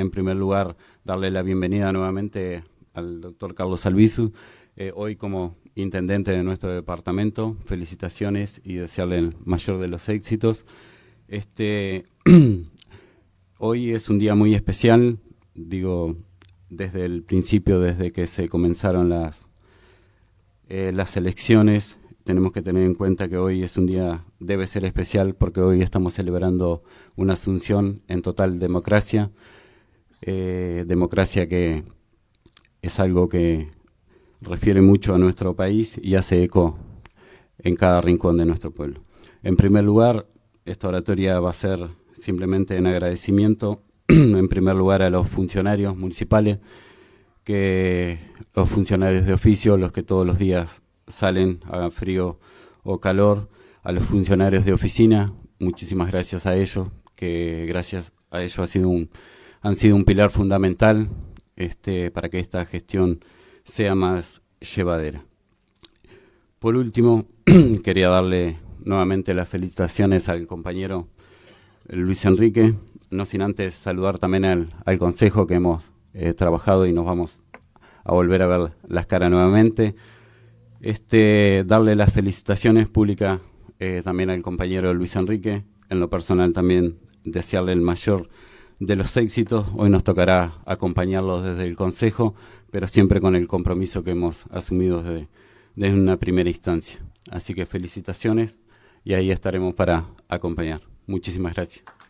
en primer lugar, darle la bienvenida nuevamente al doctor Carlos Albizu, hoy como intendente de nuestro departamento. Felicitaciones y desearle el mayor de los éxitos. Hoy es un día muy especial, digo, desde el principio, desde que se comenzaron las elecciones. Tenemos que tener en cuenta que hoy es un día, debe ser especial, porque hoy estamos celebrando una asunción en total democracia, democracia que es algo que refiere mucho a nuestro país y hace eco en cada rincón de nuestro pueblo. En primer lugar, esta oratoria va a ser simplemente en agradecimiento, en primer lugar a los funcionarios municipales, los funcionarios de oficio, los que todos los días salen, haga frío o calor, a los funcionarios de oficina, muchísimas gracias a ellos, que gracias a ellos han sido un pilar fundamental para que esta gestión sea más llevadera. Por último, quería darle nuevamente las felicitaciones al compañero Luis Enrique, no sin antes saludar también al consejo que hemos trabajado y nos vamos a volver a ver las caras nuevamente. Darle las felicitaciones públicas también al compañero Luis Enrique, en lo personal también desearle el mayor de los éxitos. Hoy nos tocará acompañarlos desde el consejo, pero siempre con el compromiso que hemos asumido desde una primera instancia. Así que felicitaciones y ahí estaremos para acompañar. Muchísimas gracias.